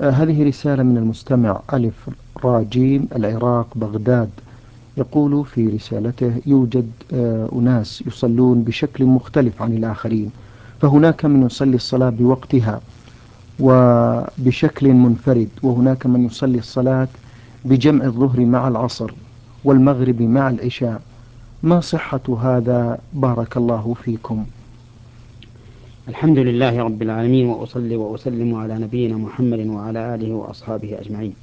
هذه رسالة من المستمع ألف راجيم العراق بغداد. يقول في رسالته: يوجد أناس يصلون بشكل مختلف عن الآخرين، فهناك من يصلي الصلاة بوقتها وبشكل منفرد، وهناك من يصلي الصلاة بجمع الظهر مع العصر والمغرب مع العشاء. ما صحة هذا؟ بارك الله فيكم. الحمد لله رب العالمين، وأصلي وأسلم على نبينا محمد وعلى آله وأصحابه أجمعين.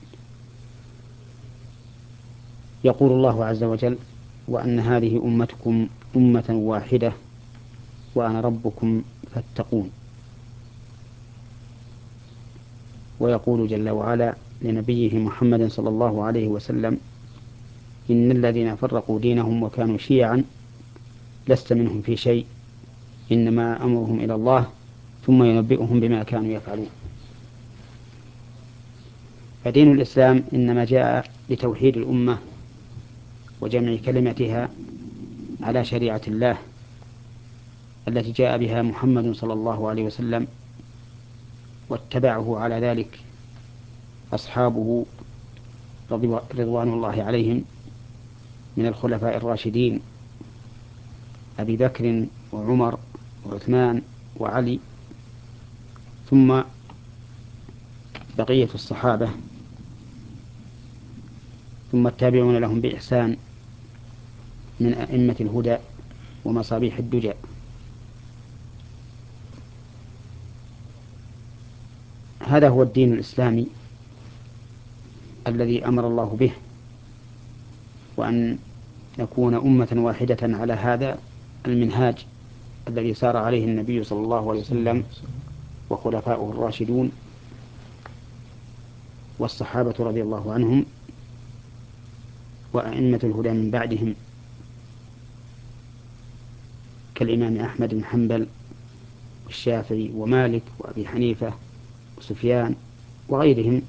يقول الله عز وجل: وأن هذه أمتكم أمة واحدة وأنا ربكم فاتقون. ويقول جل وعلا لنبيه محمد صلى الله عليه وسلم: إن الذين فرقوا دينهم وكانوا شيعا لست منهم في شيء، إنما أمرهم إلى الله ثم ينبئهم بما كانوا يفعلون. فدين الإسلام إنما جاء لتوحيد الأمة وجمع كلمتها على شريعة الله التي جاء بها محمد صلى الله عليه وسلم، واتبعه على ذلك أصحابه رضوان الله عليهم من الخلفاء الراشدين أبي بكر وعمر وعثمان وعلي، ثم بقية الصحابة، ثم التابعون لهم بإحسان من أئمة الهدى ومصابيح الدجى. هذا هو الدين الإسلامي الذي أمر الله به، وأن نكون أمة واحدة على هذا المنهاج الذي سار عليه النبي صلى الله عليه وسلم وخلفاؤه الراشدون والصحابة رضي الله عنهم وأئمة الهدى من بعدهم كالإمام أحمد بن حنبل والشافعي ومالك وأبي حنيفة وسفيان وغيرهم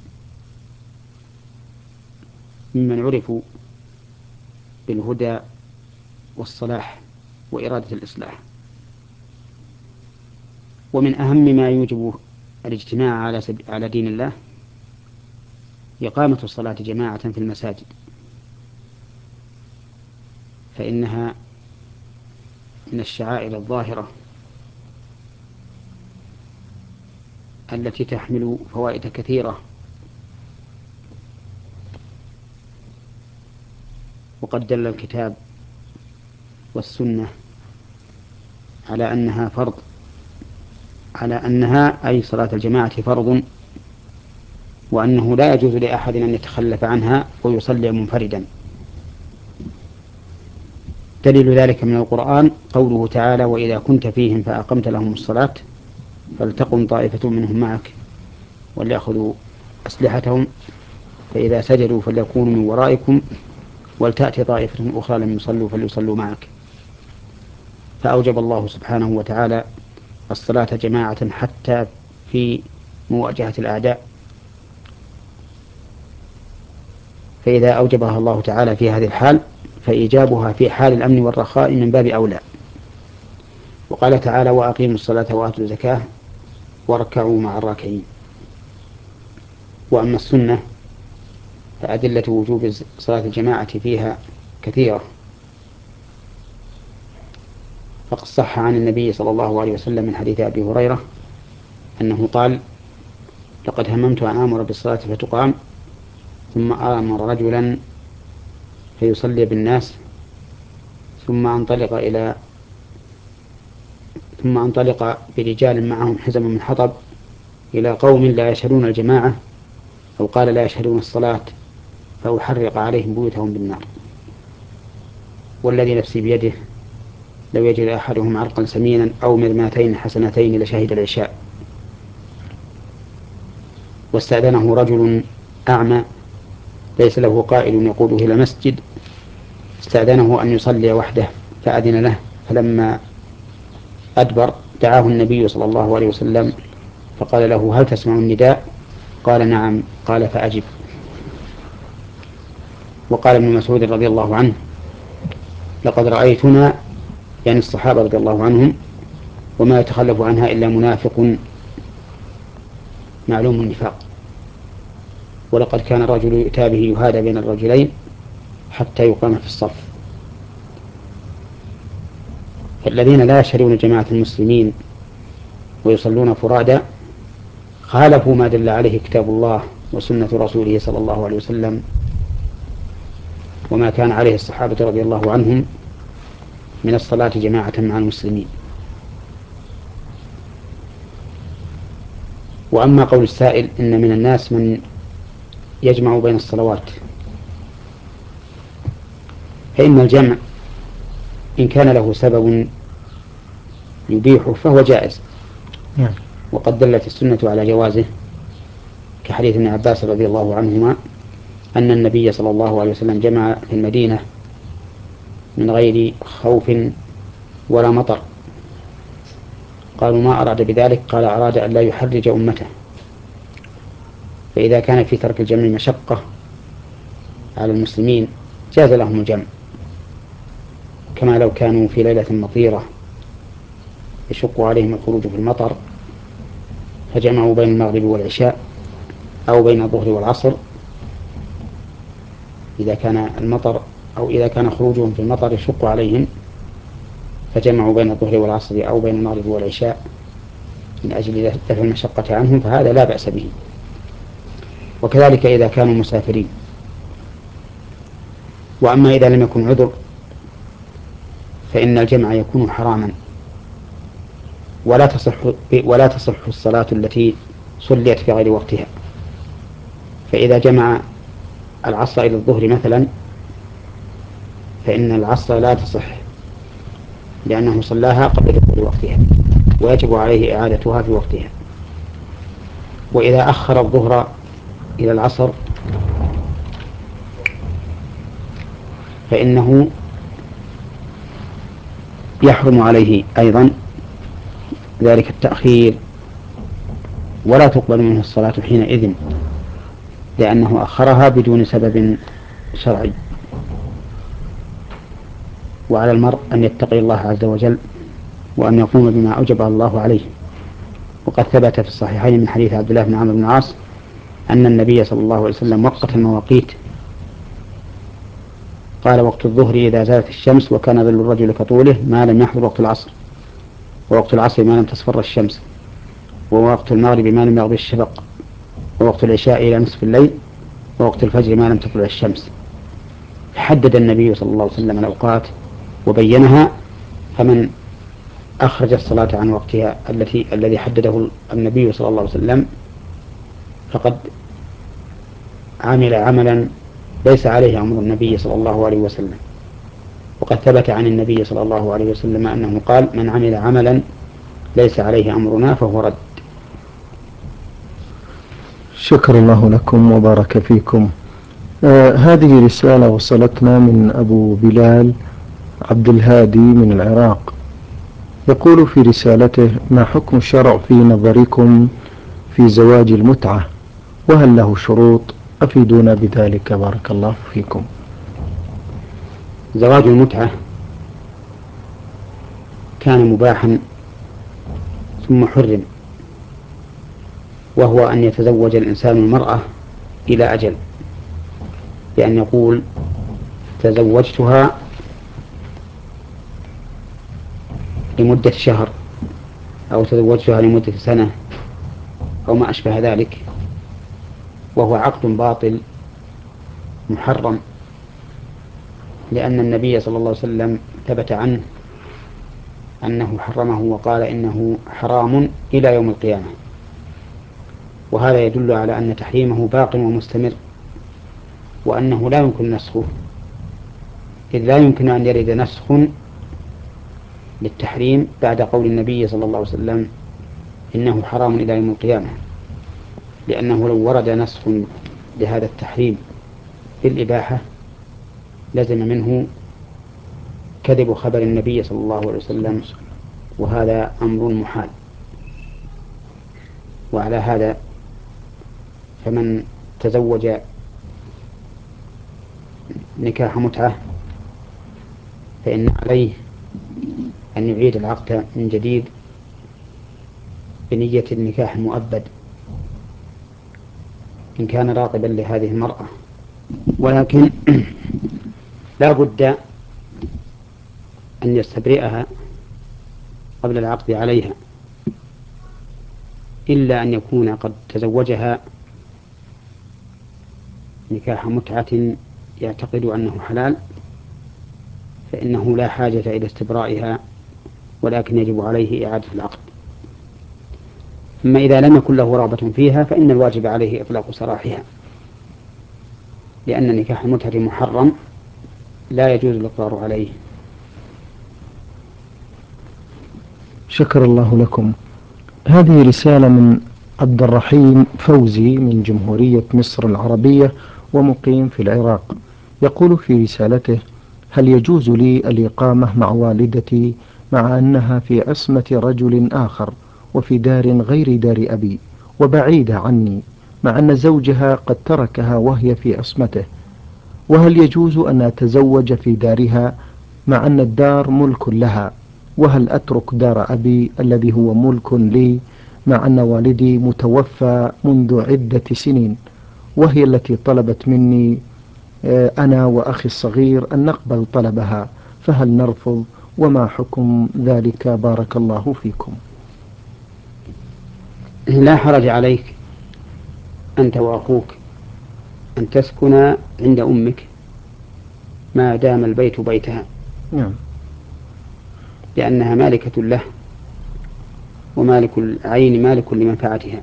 ممن عرفوا بالهدى والصلاح وإرادة الإصلاح. ومن أهم ما يوجب الاجتماع على دين الله إقامة الصلاة جماعة في المساجد، فإنها من الشعائر الظاهرة التي تحمل فوائد كثيرة. وقد دل الكتاب والسنة على أنها فرض، على أنها أي صلاة الجماعة فرض، وأنه لا يجوز لأحد أن يتخلف عنها ويصلي منفردا. دليل ذلك من القرآن قوله تعالى: وإذا كنت فيهم فأقمت لهم الصلاة فلتقم طائفة منهم معك وليأخذوا أسلحتهم فإذا سجدوا فليكونوا من ورائكم ولتأتي طائفة أخرى لم يصلوا فليصلوا معك. فأوجب الله سبحانه وتعالى الصلاة جماعة حتى في مواجهة الأعداء، فإذا أوجبها الله تعالى في هذه الحال فإيجابها في حال الأمن والرخاء من باب أولى. وقال تعالى: وأقيموا الصلاة وآتوا الزكاة واركعوا مع الراكعين. وأما السنة فأدلة وجوب صلاة الجماعة فيها كثيرة، فقد صح عن النبي صلى الله عليه وسلم من حديث أبي هريرة أنه قال: لقد هممت أن آمر بالصلاة فتقام ثم آمر رجلا فيصلي بالناس ثم انطلق برجال معهم حزم من حطب إلى قوم لا يشهدون الجماعة، أو قال لا يشهدون الصلاة، فأحرق عليهم بيوتهم بالنار. والذي نفسي بيده لو يجد أحدهم عرقا سمينا أو مرماتين حسنتين لشهد العشاء. واستأذنه رجل أعمى ليس له قائل يقوده إلى المسجد، استأذنه أن يصلي وحده فأذن له، فلما أدبر دعاه النبي صلى الله عليه وسلم فقال له: هل تسمع النداء؟ قال: نعم. قال: فأجب. وقال ابن مسعود رضي الله عنه: لقد رأيتنا، يعني الصحابة رضي الله عنهم، وما يتخلف عنها إلا منافق معلوم النفاق. ولقد كان الرجل يؤتى به يهادى بين الرجلين حتى يقام في الصف. فالذين لا يشهدون جماعة المسلمين ويصلون فرادى خالفوا ما دل عليه كتاب الله وسنة رسوله صلى الله عليه وسلم وما كان عليه الصحابة رضي الله عنهم من الصلاة جماعة مع المسلمين. وأما قول السائل إن من الناس من يجمع بين الصلوات، فإن الجمع إن كان له سبب يبيحه فهو جائز، وقد دلت السنة على جوازه، كحديث ابن عباس رضي الله عنهما أن النبي صلى الله عليه وسلم جمع في المدينة من غير خوف ولا مطر. قالوا ما أراد بذلك؟ قال أراد أن لا يحرج أمته. فإذا كان في ترك الجمع مشقة على المسلمين جاز لهم الجمع، كما لو كانوا في ليلة مطيرة يشق عليهم الخروج في المطر فجمعوا بين المغرب والعشاء أو بين الظهر والعصر، إذا كان المطر أو إذا كان خروجهم في المطر يشق عليهم فجمعوا بين الظهر والعصر أو بين المغرب والعشاء من أجل دفع المشقة عنهم، فهذا لا بأس به. وكذلك إذا كانوا مسافرين. وأما إذا لم يكن عذر فإن الجمع يكون حراما، ولا تصح الصلاة التي صليت في غير وقتها. فإذا جمع العصر إلى الظهر مثلا فإن العصر لا تصح لأنه صلاها قبل دخول وقتها ويجب عليه إعادتها في وقتها. وإذا أخر الظهر إلى العصر فإنه يحرم عليه أيضا ذلك التأخير ولا تقبل منه الصلاة حينئذ لأنه أخرها بدون سبب شرعي. وعلى المرء أن يتقي الله عز وجل وأن يقوم بما أوجب الله عليه. وقد ثبت في الصحيحين من حديث عبد الله بن عمرو بن العاص أن النبي صلى الله عليه وسلم وقت المواقيت، قال وقت الظهر إذا زالت الشمس وكان ظل الرجل كطوله ما لم يحضر وقت العصر، ووقت العصر ما لم تصفر الشمس، ووقت المغرب ما لم يغب الشفق، ووقت العشاء إلى نصف الليل، ووقت الفجر ما لم تطلع الشمس. حدد النبي صلى الله عليه وسلم الأوقات وبينها، فمن أخرج الصلاة عن وقتها الذي حدده النبي صلى الله عليه وسلم فقد عمل عملا ليس عليه أمر النبي صلى الله عليه وسلم. وقد ثبت عن النبي صلى الله عليه وسلم أنه قال من عمل عملا ليس عليه أمرنا فهو رد. شكر الله لكم وبارك فيكم. هذه رسالة وصلتنا من أبو بلال عبد الهادي من العراق، يقول في رسالته: ما حكم الشرع في نظركم في زواج المتعة، وهل له شروط؟ أفيدونا بذلك بارك الله فيكم. زواج المتعة كان مباحا ثم حرم، وهو أن يتزوج الإنسان المرأة إلى أجل، بأن يقول تزوجتها لمدة شهر أو تزوجتها لمدة سنة أو ما أشبه ذلك، وهو عقد باطل محرم، لأن النبي صلى الله عليه وسلم ثبت عنه أنه حرمه وقال إنه حرام إلى يوم القيامة. وهذا يدل على أن تحريمه باق ومستمر، وأنه لا يمكن نسخه، إذ لا يمكن أن يرد نسخ للتحريم بعد قول النبي صلى الله عليه وسلم إنه حرام إلى يوم القيامة، لأنه لو ورد نسخ لهذا التحريم في الإباحة لزم منه كذب خبر النبي صلى الله عليه وسلم، وهذا أمر محال. وعلى هذا فمن تزوج نكاح متعة فإن عليه أن يعيد العقد من جديد بنية النكاح المؤبد إن كان راغبا لهذه المرأة، ولكن لا بد أن يستبرئها قبل العقد عليها، إلا أن يكون قد تزوجها نكاح متعة يعتقد أنه حلال، فإنه لا حاجة إلى استبرائها، ولكن يجب عليه إعادة العقد. أما إذا لم يكن له رغبة فيها فإن الواجب عليه إطلاق سراحها، لأن نكاح المتعة محرم لا يجوز الإقرار عليه. شكر الله لكم. هذه رسالة من عبد الرحيم فوزي من جمهورية مصر العربية ومقيم في العراق. يقول في رسالته: هل يجوز لي الإقامة مع والدتي مع أنها في عصمة رجل آخر وفي دار غير دار أبي وبعيدة عني، مع أن زوجها قد تركها وهي في عصمته؟ وهل يجوز أن أتزوج في دارها مع أن الدار ملك لها؟ وهل أترك دار أبي الذي هو ملك لي مع أن والدي متوفى منذ عدة سنين، وهي التي طلبت مني أنا وأخي الصغير أن نقبل طلبها، فهل نرفض؟ وما حكم ذلك؟ بارك الله فيكم. لا حرج عليك أنت وأخوك أن تسكن عند أمك ما دام البيت بيتها، نعم. لأنها مالكة له، ومالك العين مالك لمنفعتها.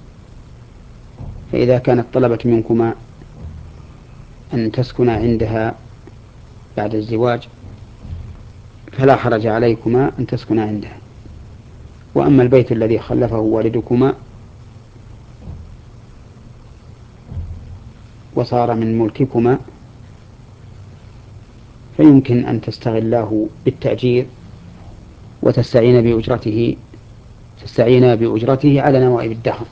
فإذا كانت طلبت منكما أن تسكن عندها بعد الزواج فلا حرج عليكما أن تسكن عندها. وأما البيت الذي خلفه والدكما وصار من ملككما فيمكن أن تستغلاه بالتأجير تستعين بأجرته على نوائب الدهر.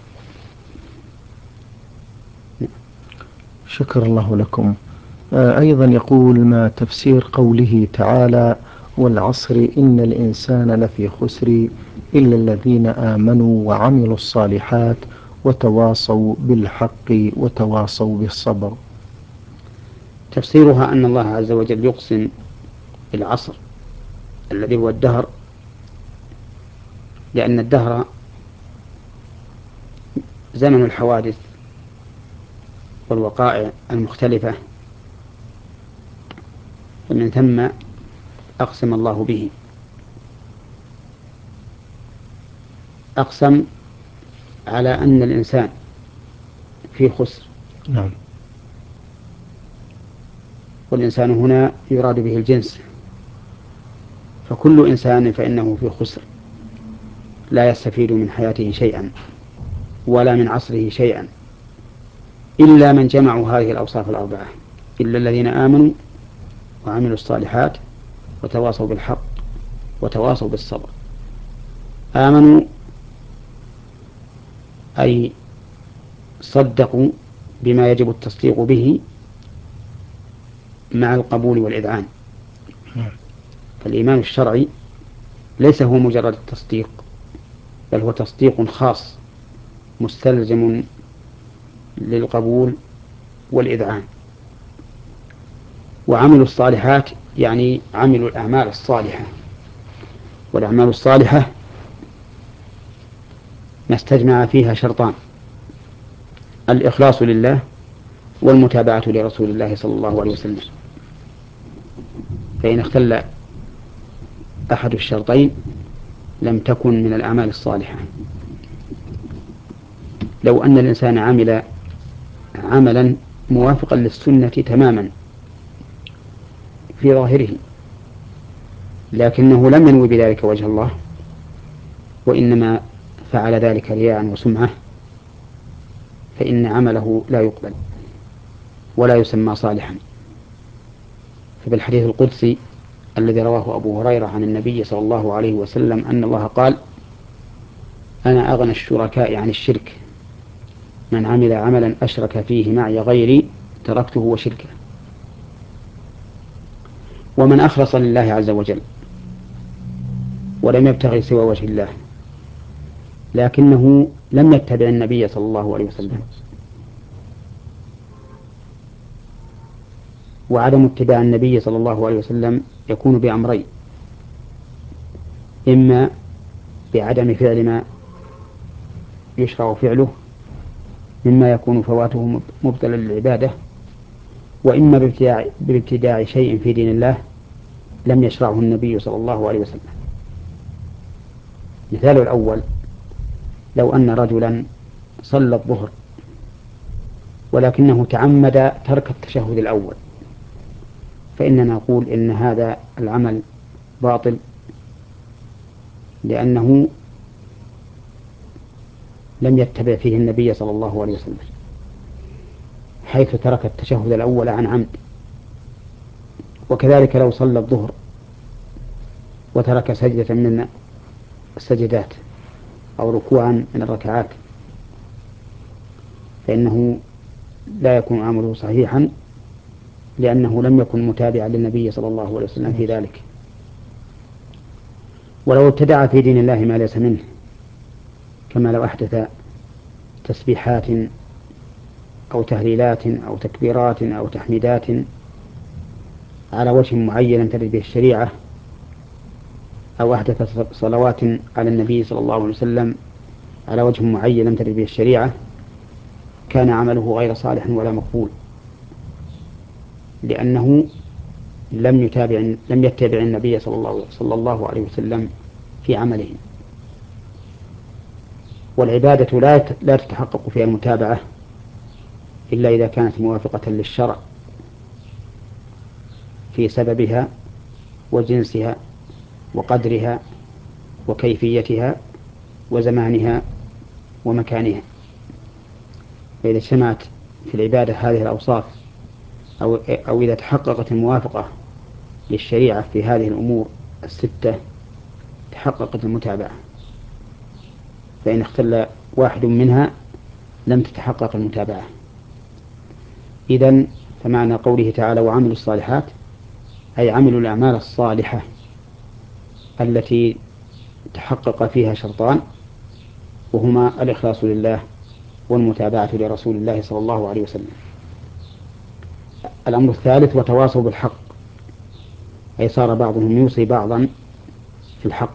شكر الله لكم. أيضا يقول: ما تفسير قوله تعالى: والعصر إن الإنسان لفي خسر إلا الذين آمنوا وعملوا الصالحات وتواصوا بالحق وتواصوا بالصبر؟ تفسيرها أن الله عز وجل يقسم بالعصر الذي هو الدهر، لأن الدهر زمن الحوادث والوقائع المختلفة، فمن ثم أقسم الله به. أقسم على أن الإنسان في خسر. نعم. والإنسان هنا يراد به الجنس، فكل إنسان فإنه في خسر، لا يستفيد من حياته شيئا ولا من عصره شيئا، إلا من جمعوا هذه الأوصاف الأربعة: إلا الذين آمنوا وعملوا الصالحات وتواصوا بالحق وتواصوا بالصبر. آمنوا أي صدقوا بما يجب التصديق به مع القبول والإذعان. فالإيمان الشرعي ليس هو مجرد التصديق، بل هو تصديق خاص مستلزم للقبول والإذعان. وعملوا الصالحات يعني عملوا الأعمال الصالحة، والأعمال الصالحة ما استجمع فيها شرطان: الإخلاص لله والمتابعة لرسول الله صلى الله عليه وسلم. فإن اختل أحد الشرطين لم تكن من الأعمال الصالحة. لو أن الإنسان عمل عملا موافقا للسنة تماما في ظاهره، لكنه لم ينوي بذلك وجه الله، وإنما فعل ذلك رياء وسمعة، فإن عمله لا يقبل ولا يسمى صالحا. فبالحديث القدسي الذي رواه أبو هريرة عن النبي صلى الله عليه وسلم أن الله قال: أنا أغنى الشركاء عن الشرك، من عمل عملا أشرك فيه معي غيري تركته وشركه. ومن أخلص لله عز وجل ولم يبتغي سوى وجه الله، لكنه لم يتبع النبي صلى الله عليه وسلم وعدم اتباع النبي صلى الله عليه وسلم يكون بأمرين: إما بعدم فعل ما يشرع فعله مما يكون فواته مبطلا للعبادة، وإما بابتداع شيء في دين الله لم يشرعه النبي صلى الله عليه وسلم. مثال الأول: لو أن رجلا صلى الظهر ولكنه تعمد ترك التشهد الأول، فإننا نقول إن هذا العمل باطل، لأنه لم يتبع فيه النبي صلى الله عليه وسلم، حيث ترك التشهد الأول عن عمد. وكذلك لو صلى الظهر وترك سجدة من السجدات أو ركوعا من الركعات، فإنه لا يكون عمله صحيحا، لأنه لم يكن متابعا للنبي صلى الله عليه وسلم في ذلك. ولو ابتدع في دين الله ما ليس منه، كما لو أحدث تسبيحات أو تهليلات أو تكبيرات أو تحميدات على وجه معين ترد به الشريعة، أو أحدث صلوات على النبي صلى الله عليه وسلم على وجه معين لم ترد به الشريعة، كان عمله غير صالح ولا مقبول، لأنه لم يتبع النبي صلى الله عليه وسلم في عمله. والعبادة لا تتحقق فيها المتابعة إلا إذا كانت موافقة للشرع في سببها وجنسها وقدرها وكيفيتها وزمانها ومكانها. فإذا اجتمعت في العبادة هذه الأوصاف، أو إذا تحققت الموافقة للشريعة في هذه الأمور الستة، تحققت المتابعة. فإن اختل واحد منها لم تتحقق المتابعة. إذن فمعنى قوله تعالى وعملوا الصالحات أي عملوا الأعمال الصالحة التي تحقق فيها شرطان، وهما الإخلاص لله والمتابعة لرسول الله صلى الله عليه وسلم. الأمر الثالث: وتواصوا بالحق، أي صار بعضهم يوصي بعضا في الحق،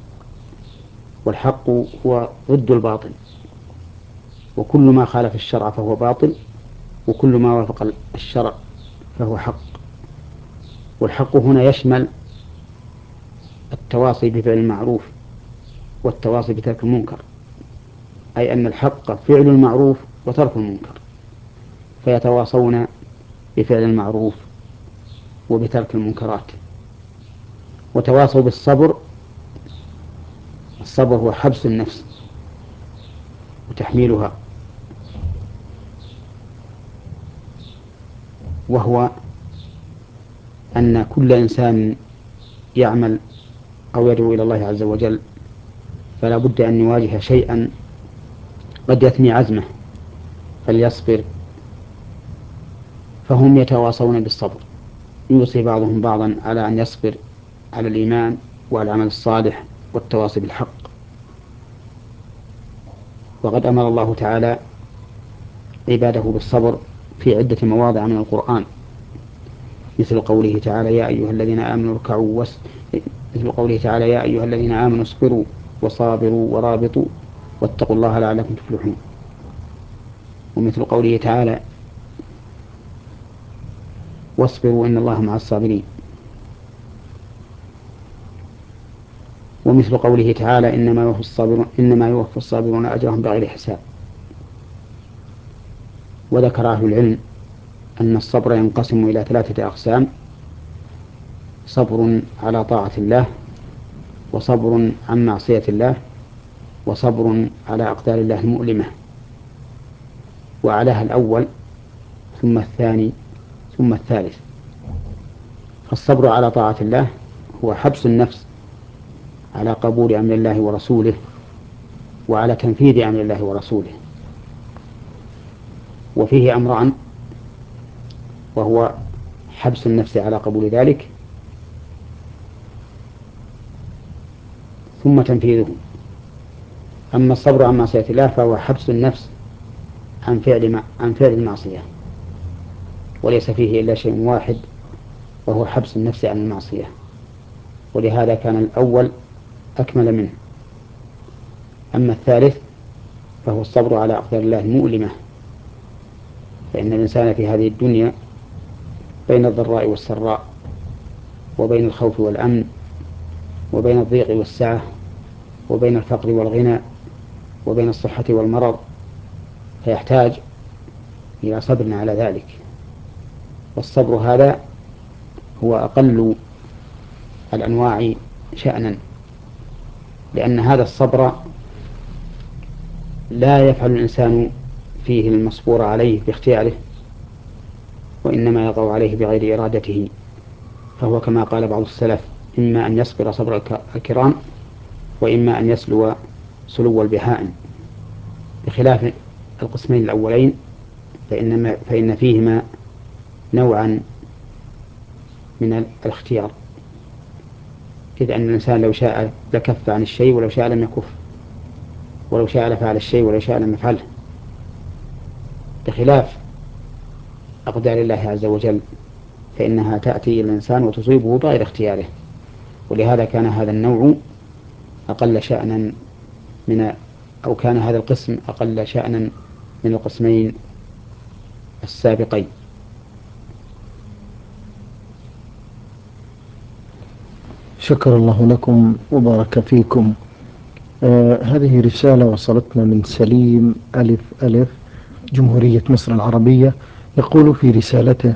والحق هو ضد الباطل، وكل ما خالف الشرع فهو باطل، وكل ما وافق الشرع فهو حق. والحق هنا يشمل التواصي بفعل المعروف والتواصي بترك المنكر، أي أن الحق فعل المعروف وترك المنكر، فيتواصون بفعل المعروف وبترك المنكرات. وتواصوا بالصبر، الصبر هو حبس النفس وتحميلها، وهو أن كل إنسان يعمل أو يدعو إلى الله عز وجل فلا بد أن يواجه شيئا قد يثني عزمه فليصبر، فهم يتواصون بالصبر، يوصي بعضهم بعضا على أن يصبر على الإيمان وعلى العمل الصالح والتواصي بالحق. وقد أمر الله تعالى عباده بالصبر في عدة مواضع من القرآن، مثل قوله تعالى يا أيها الذين آمنوا اركعوا مثل قوله تعالى يا أيها الذين آمنوا اصبروا وصابروا ورابطوا واتقوا الله لعلكم تفلحون. ومثل قوله تعالى واصبروا إن الله مع الصابرين. ومثل قوله تعالى إنما يوفى الصابرون أجرهم بغير حساب. وذكر أهل العلم أن الصبر ينقسم إلى 3 أقسام: صبر على طاعة الله، وصبر عن معصية الله، وصبر على أقدار الله المؤلمة. وعلاها الأول ثم الثاني ثم الثالث. فالصبر على طاعة الله هو حبس النفس على قبول أمر الله ورسوله وعلى تنفيذ أمر الله ورسوله، وفيه أمران: وهو حبس النفس على قبول ذلك ثم تنفيذه. أما الصبر عن معصية الله فهو حبس النفس عن فعل المعصية، وليس فيه إلا شيء واحد وهو حبس النفس عن المعصية، ولهذا كان الأول أكمل منه. أما الثالث فهو الصبر على أقدار الله المؤلمة، فإن الإنسان في هذه الدنيا بين الضراء والسراء، وبين الخوف والأمن، وبين الضيق والسعة، وبين الفقر والغنى، وبين الصحة والمرض، فيحتاج إلى صبر على ذلك. والصبر هذا هو أقل الأنواع شأنا، لأن هذا الصبر لا يفعل الإنسان فيه المصبور عليه باختياره، وإنما يقع عليه بغير إرادته، فهو كما قال بعض السلف: إما أن يصبر صبر الكرام، وإما أن يسلو سلو البهائم، بخلاف القسمين الأولين فإن فيهما نوعا من الاختيار، إذ أن الإنسان لو شاء لكف عن الشيء، ولو شاء لم يكف، ولو شاء لفعل الشيء، ولو شاء لم يفعله، بخلاف أقدار الله عز وجل، فإنها تأتي إلى الإنسان وتصيبه بغير اختياره. ولهذا كان هذا النوع أقل شأنا أو كان هذا القسم أقل شأنا من القسمين السابقين. شكر الله لكم وبارك فيكم. هذه رسالة وصلتنا من سليم ألف ألف، جمهورية مصر العربية. يقول في رسالته: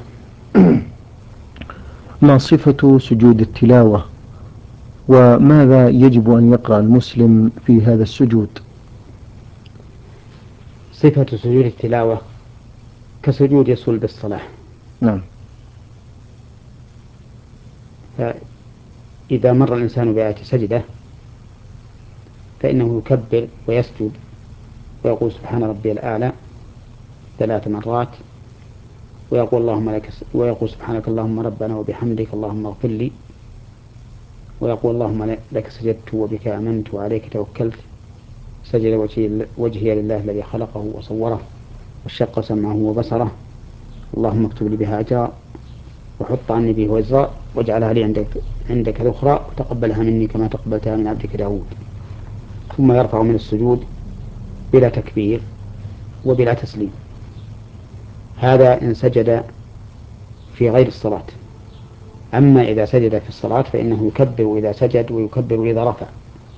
ما صفة سجود التلاوة، وماذا يجب أن يقرأ المسلم في هذا السجود؟ صفة سجود التلاوة كسجود صلب الصلاة. نعم. فإذا مر الإنسان بآية سجدة فإنه يكبر ويسجد ويقول سبحان ربي الأعلى 3 مرات، ويقول سبحانك اللهم ربنا وبحمدك اللهم اغفر لي، ويقول اللهم لك سجدت وبك آمنت وعليك توكلت، سجد وجهي لله الذي خلقه وصوره وشق سمعه وبصره، اللهم اكتب لي بها أجرا وحط عني به وزرا واجعلها لي عندك ذخرا وتقبلها مني كما تقبلتها من عبدك داود. ثم يرفع من السجود بلا تكبير وبلا تسليم. هذا إن سجد في غير الصلاة. أما إذا سجد في الصلاة فإنه يكبر إذا سجد ويكبر إذا رفع،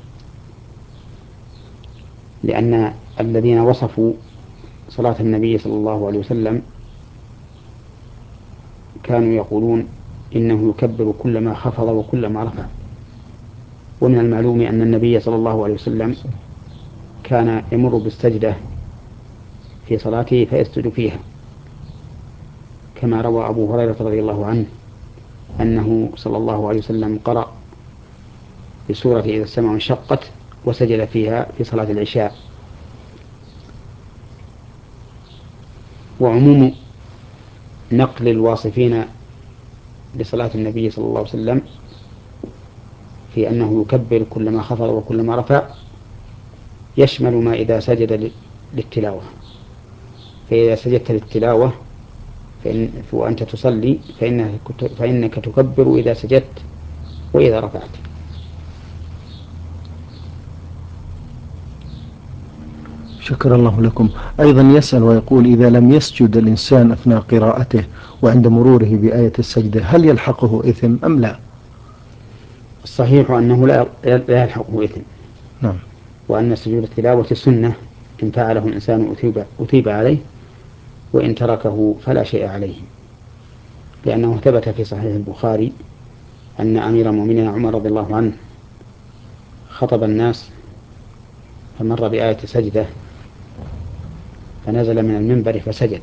لأن الذين وصفوا صلاة النبي صلى الله عليه وسلم كانوا يقولون إنه يكبر كلما خفض وكلما رفع. ومن المعلوم أن النبي صلى الله عليه وسلم كان يمر بالسجدة في صلاته فيسجد فيها، كما روى أبو هريرة رضي الله عنه أنه صلى الله عليه وسلم قرأ بسورة إذا السماء انشقت وسجد فيها في صلاة العشاء. وعموم نقل الواصفين لصلاة النبي صلى الله عليه وسلم في أنه يكبر كلما خفض وكلما رفع يشمل ما إذا سجد للتلاوة. فإذا سجدت للتلاوة وأنت تصلي فإنك تكبر إذا سجدت وإذا رفعت. شكر الله لكم. أيضا يسأل ويقول: إذا لم يسجد الإنسان أثناء قراءته وعند مروره بآية السجدة هل يلحقه إثم أم لا؟ الصحيح أنه لا يلحقه إثم. نعم. وأن سجود التلاوة سنة، إن فعله الإنسان أثيب عليه، وإن تركه فلا شيء عليه، لأنه ثبت في صحيح البخاري أن أمير المؤمنين عمر رضي الله عنه خطب الناس فمر بآية سجدة فنزل من المنبر فسجد،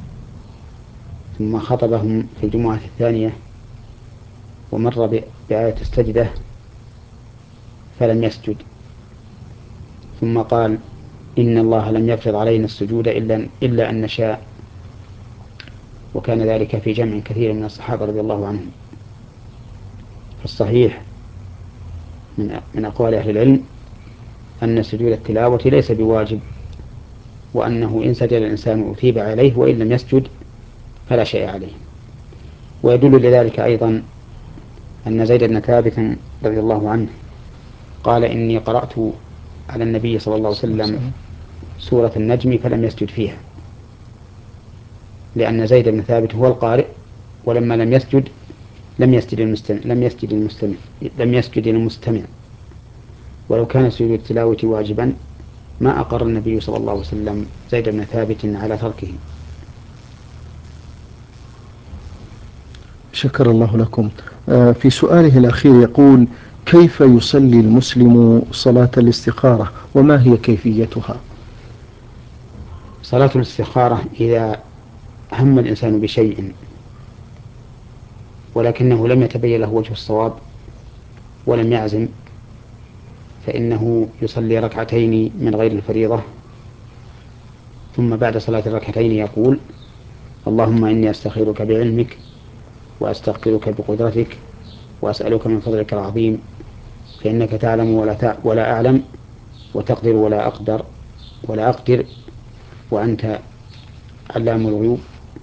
ثم خطبهم في الجمعة الثانية ومر بآية السجدة فلم يسجد، ثم قال إن الله لم يفرض علينا السجود إلا أن نشاء، وكان ذلك في جمع كثير من الصحابة رضي الله عنهم. فالصحيح من أقوال أهل العلم أن سجود التلاوة ليس بواجب، وأنه إن سجد الإنسان أثيب عليه، وإن لم يسجد فلا شيء عليه. ويدل لذلك أيضا أن زيد بن ثابت رضي الله عنه قال إني قرأت على النبي صلى الله عليه وسلم سورة النجم فلم يسجد فيها، لأن زيد بن ثابت هو القارئ، ولما لم يسجد لم يسجد المستمع. ولو كان سجود التلاوة واجبا ما أقر النبي صلى الله عليه وسلم زيد بن ثابت على تركه. شكر الله لكم. في سؤاله الأخير يقول: كيف يصلي المسلم صلاة الاستخارة وما هي كيفيتها؟ صلاة الاستخارة إذا هم الإنسان بشيء ولكنه لم يتبين له وجه الصواب ولم يعزم، فإنه يصلي ركعتين من غير الفريضة، ثم بعد صلاة الركعتين يقول: اللهم إني أستخيرك بعلمك وأستغفرك بقدرتك وأسألك من فضلك العظيم، فإنك تعلم ولا أعلم، وتقدر ولا أقدر، وأنت علام الغيوب.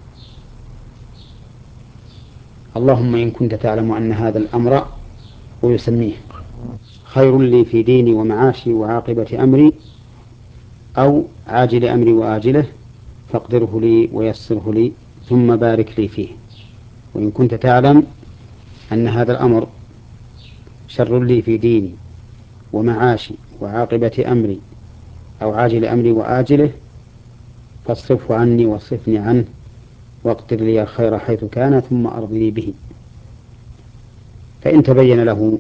اللهم إن كنت تعلم أن هذا الأمر، ويسميه، خير لي في ديني ومعاشي وعاقبة أمري أو عاجل أمري وآجله، فاقدره لي ويسره لي ثم بارك لي فيه. وإن كنت تعلم أن هذا الأمر شر لي في ديني ومعاشي وعاقبة أمري أو عاجل أمري وآجله، فاصرفه عني واصرفني عنه، واقدر لي الخير حيث كان ثم أرضني به. فإن تبين له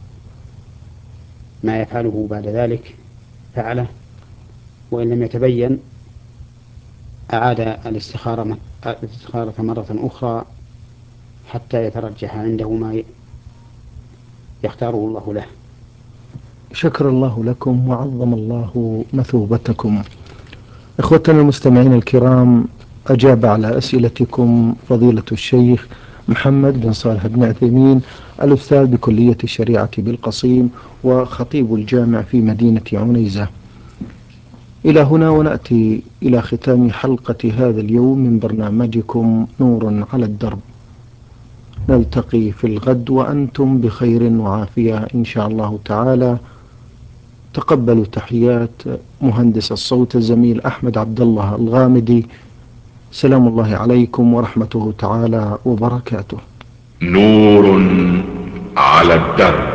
ما يفعله بعد ذلك فعله، وإن لم يتبين أعاد الاستخارة مرة أخرى حتى يترجح عنده ما يختاره الله له. شكر الله لكم وعظم الله مثوبتكم. إخوتنا المستمعين الكرام، أجاب على أسئلتكم فضيلة الشيخ محمد بن صالح بن عثيمين، الأستاذ بكلية الشريعة بالقصيم وخطيب الجامع في مدينة عنيزة. إلى هنا ونأتي إلى ختام حلقة هذا اليوم من برنامجكم نور على الدرب. نلتقي في الغد وأنتم بخير وعافية إن شاء الله تعالى. تقبلوا تحيات مهندس الصوت الزميل أحمد عبد الله الغامدي. سلام الله عليكم ورحمته تعالى وبركاته. نور على الدرب.